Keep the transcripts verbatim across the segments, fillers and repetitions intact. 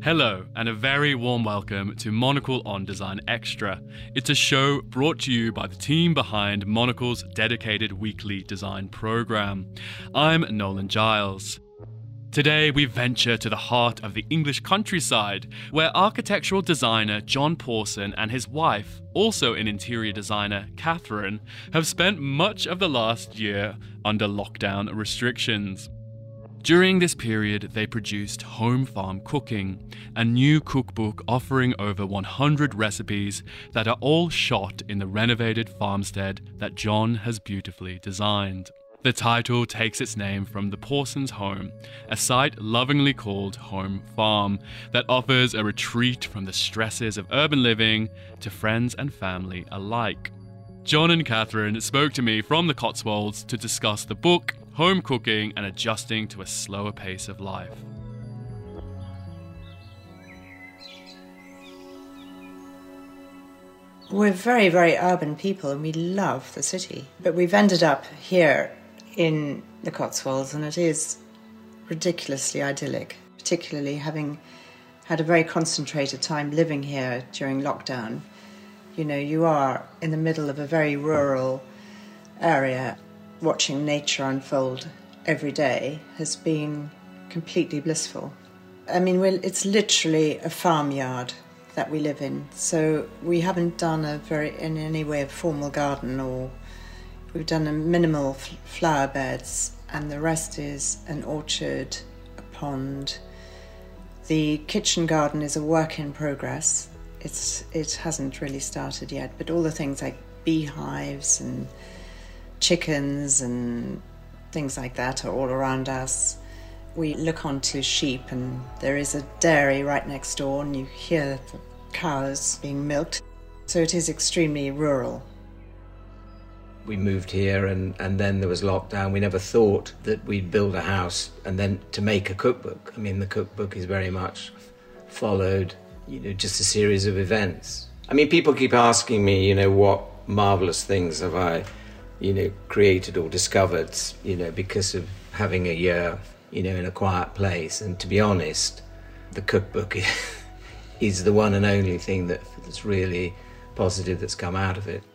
Hello, and a very warm welcome to Monocle on Design Extra. It's a show brought to you by the team behind Monocle's dedicated weekly design program. I'm Nolan Giles. Today we venture to the heart of the English countryside, where architectural designer John Pawson and his wife, also an interior designer, Catherine, have spent much of the last year under lockdown restrictions. During this period, they produced Home Farm Cooking, a new cookbook offering over one hundred recipes that are all shot in the renovated farmstead that John has beautifully designed. The title takes its name from the Pawsons' home, a site lovingly called Home Farm that offers a retreat from the stresses of urban living to friends and family alike. John and Catherine spoke to me from the Cotswolds to discuss the book, home cooking, and adjusting to a slower pace of life. We're very, very urban people and we love the city. But we've ended up here in the Cotswolds and it is ridiculously idyllic, particularly having had a very concentrated time living here during lockdown. You know, you are in the middle of a very rural area. Watching nature unfold every day has been completely blissful. I mean, we're, it's literally a farmyard that we live in, so we haven't done a very, in any way, a formal garden, or we've done a minimal f- flower beds, and the rest is an orchard, a pond. The kitchen garden is a work in progress. It's it hasn't really started yet, but all the things like beehives and chickens and things like that are all around us. We look onto sheep and there is a dairy right next door and you hear the cows being milked. So it is extremely rural. We moved here and, and then there was lockdown. We never thought that we'd build a house and then to make a cookbook. I mean, the cookbook is very much followed, you know, just a series of events. I mean, people keep asking me, you know, what marvellous things have I you know, created or discovered, you know, because of having a year, you know, in a quiet place. And to be honest, the cookbook is the one and only thing that, that's really positive that's come out of it.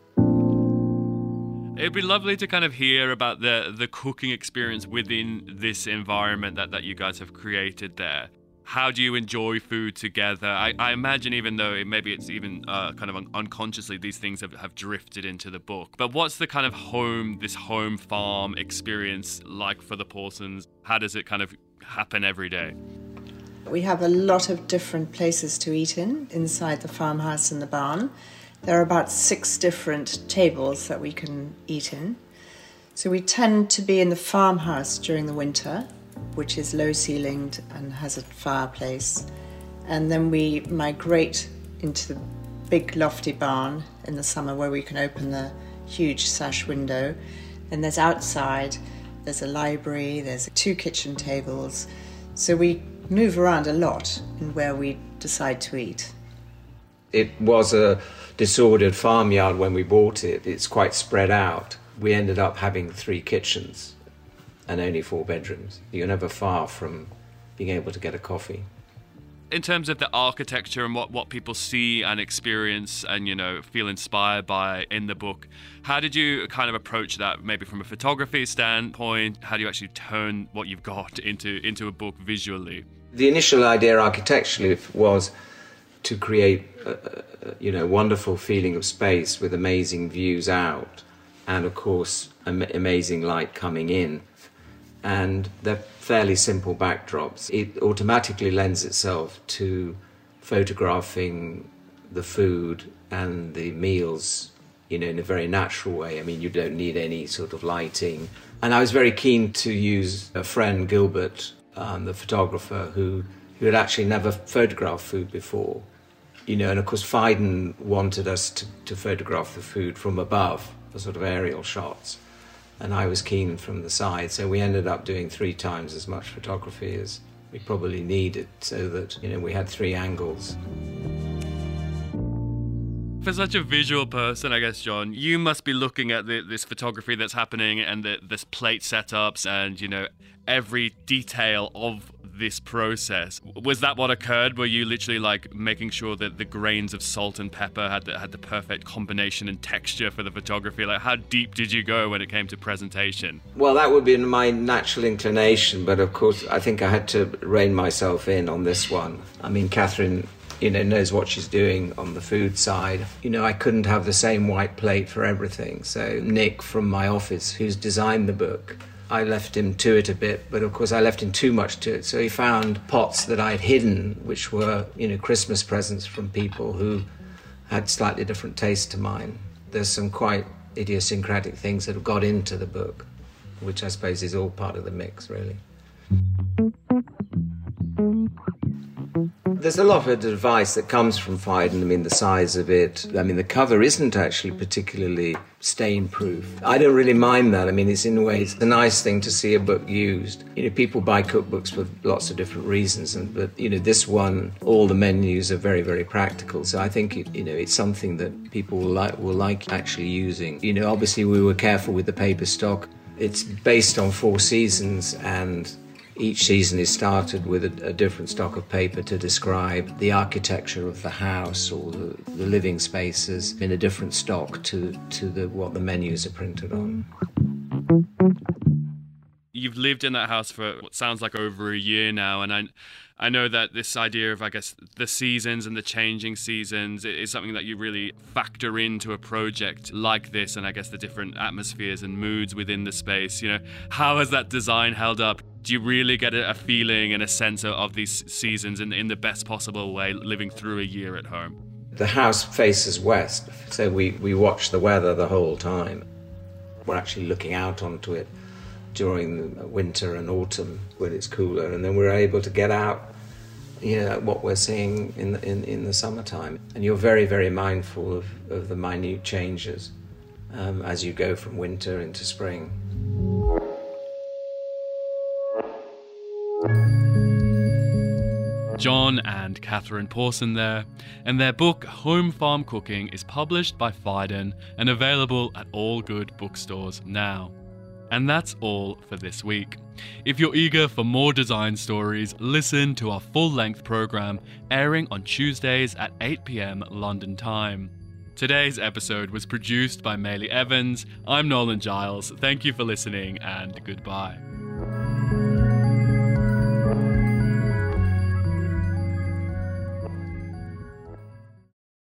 It'd be lovely to kind of hear about the, the cooking experience within this environment that, that you guys have created there. How do you enjoy food together? I, I imagine even though it, maybe it's even uh, kind of un- unconsciously, these things have, have drifted into the book. But what's the kind of home, this home farm experience like for the Pawsons? How does it kind of happen every day? We have a lot of different places to eat in, inside the farmhouse and the barn. There are about six different tables that we can eat in. So we tend to be in the farmhouse during the winter, which is low-ceilinged and has a fireplace. And then we migrate into the big lofty barn in the summer where we can open the huge sash window. Then there's outside, there's a library, there's two kitchen tables. So we move around a lot in where we decide to eat. It was a disordered farmyard when we bought it. It's quite spread out. We ended up having three kitchens and only four bedrooms. You're never far from being able to get a coffee. In terms of the architecture and what, what people see and experience and, you know, feel inspired by in the book, how did you kind of approach that, maybe from a photography standpoint? How do you actually turn what you've got into, into a book visually? The initial idea architecturally was to create a, a you know, wonderful feeling of space with amazing views out and, of course, am- amazing light coming in. And they're fairly simple backdrops. It automatically lends itself to photographing the food and the meals, you know, in a very natural way. I mean, you don't need any sort of lighting. And I was very keen to use a friend, Gilbert, um, the photographer, who, who had actually never photographed food before. You know, and of course, Phaidon wanted us to, to photograph the food from above for sort of aerial shots. And I was keen from the side, so we ended up doing three times as much photography as we probably needed, so that, you know, we had three angles. For such a visual person, I guess, John, you must be looking at the, this photography that's happening and the, this plate setups and, you know, every detail of this process. Was that what occurred? Were you literally like making sure that the grains of salt and pepper had the, had the perfect combination and texture for the photography? Like, how deep did you go when it came to presentation? Well, that would be my natural inclination, but of course I think I had to rein myself in on this one. I mean, Catherine, you know, knows what she's doing on the food side. You know, I couldn't have the same white plate for everything. So Nick from my office, who's designed the book, I left him to it a bit, but of course I left him too much to it. So he found pots that I'd hidden, which were, you know, Christmas presents from people who had slightly different taste to mine. There's some quite idiosyncratic things that have got into the book, which I suppose is all part of the mix, really. There's a lot of advice that comes from Phaidon. I mean, the size of it. I mean, the cover isn't actually particularly stain-proof. I don't really mind that. I mean, it's in a way, it's a nice thing to see a book used. You know, people buy cookbooks for lots of different reasons, and but, you know, this one, all the menus are very, very practical. So I think, it, you know, it's something that people will like, will like actually using. You know, obviously we were careful with the paper stock. It's based on four seasons, and each season is started with a, a different stock of paper to describe the architecture of the house or the, the living spaces in a different stock to, to the, what the menus are printed on. You've lived in that house for what sounds like over a year now, and I, I know that this idea of, I guess, the seasons and the changing seasons is something that you really factor into a project like this, and I guess the different atmospheres and moods within the space. You know, how has that design held up? Do you really get a feeling and a sense of these seasons in, in the best possible way, living through a year at home? The house faces west, so we, we watch the weather the whole time. We're actually looking out onto it during the winter and autumn when it's cooler, and then we're able to get out, you know, what we're seeing in the, in, in the summertime. And you're very, very mindful of, of the minute changes um, as you go from winter into spring. John and Catherine Pawson there, and their book Home Farm Cooking is published by Phaidon and available at all good bookstores now. And that's all for this week. If you're eager for more design stories, listen to our full-length programme airing on Tuesdays at eight p.m. London time. Today's episode was produced by Maylie Evans. I'm Nolan Giles. Thank you for listening, and goodbye.